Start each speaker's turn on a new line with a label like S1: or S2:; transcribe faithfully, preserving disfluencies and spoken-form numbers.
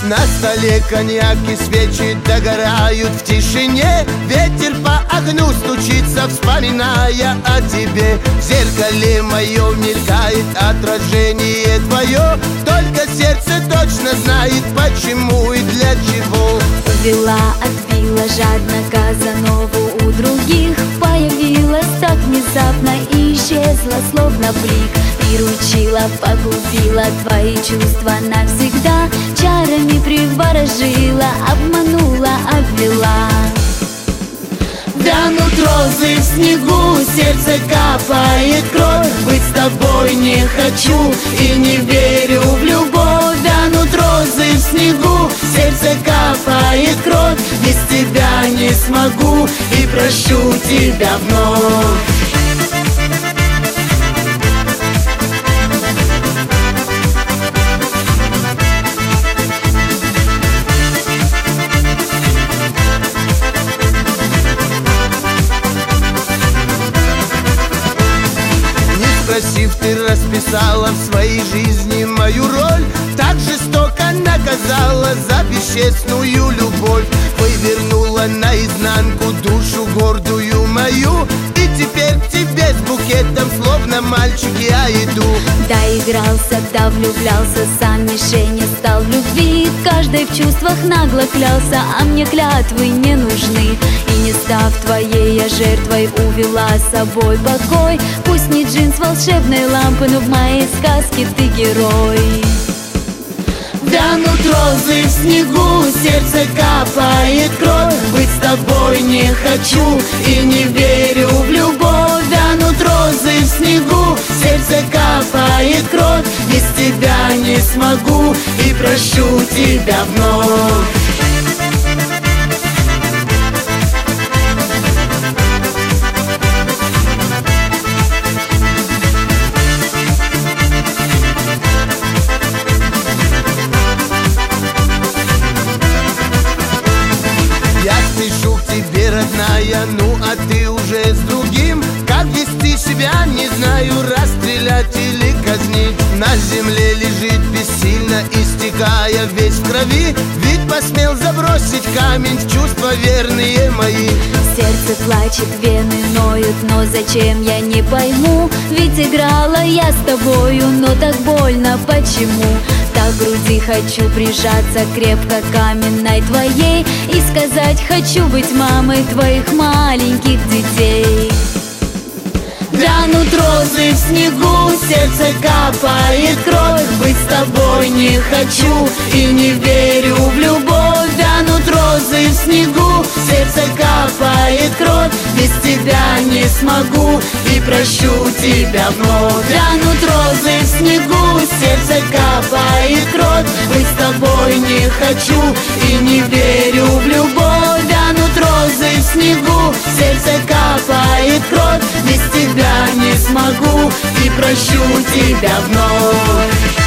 S1: На столе коньяк и свечи догорают в тишине. Ветер по окну стучится, вспоминая о тебе. В зеркале моем мелькает отражение твое. Только сердце точно знает, почему и для чего.
S2: Увела, отбила жадно Казанову у других. Появилась так внезапно и исчезла, словно блик. Приручила, погубила твои чувства навсегда. Чарами приворожила, обманула, обвела.
S1: Вянут розы в снегу, сердце капает кровь. Быть с тобой не хочу и не верю в любовь. Вянут розы в снегу, сердце капает кровь. Без тебя не смогу и прощу тебя вновь. Спросив, ты расписала в своей жизни мою роль. Так жестоко наказала за бесчестную любовь. Вывернула наизнанку душу гордую мою. И теперь к тебе с букетом, словно мальчик, я иду.
S2: Доигрался, да влюблялся, сам мишенью стал в любви. Каждый в чувствах нагло клялся, а мне клятвы не нужны. И не став твоей, я жертвой увела с собой покой. Пусть не джин с волшебной лампы, но в моей сказке ты герой.
S1: Вянут розы в снегу, сердце капает кровь. Быть с тобой не хочу и не верю в любовь. Вянут розы в снегу, сердце капает кровь. Без тебя не смогу и прощу тебя вновь. Я спешу к тебе, родная, ну а ты уже с другим. Как вести себя, не знаю, расстрелять или казнить. На земле лежит бессильно, истекая весь в крови. Ведь посмел забросить камень в чувства верные мои.
S2: Сердце плачет, вены ноют, но зачем, я не пойму. Ведь играла я с тобою, но так больно, почему? Так к груди хочу прижаться крепко каменной твоей и сказать, хочу быть мамой твоих маленьких детей.
S1: Вянут розы в снегу, сердце капает кровь. Быть с тобой не хочу и не верю в любовь. Вянут розы в снегу, сердце капает кровь. Без тебя не смогу и прощу тебя вновь. Вянут розы в снегу, сердце капает кровь. Быть с тобой не хочу и не верю в любовь. Вянут розы в снегу, сердце капает кровь. Без тебя не смогу и прощу тебя вновь.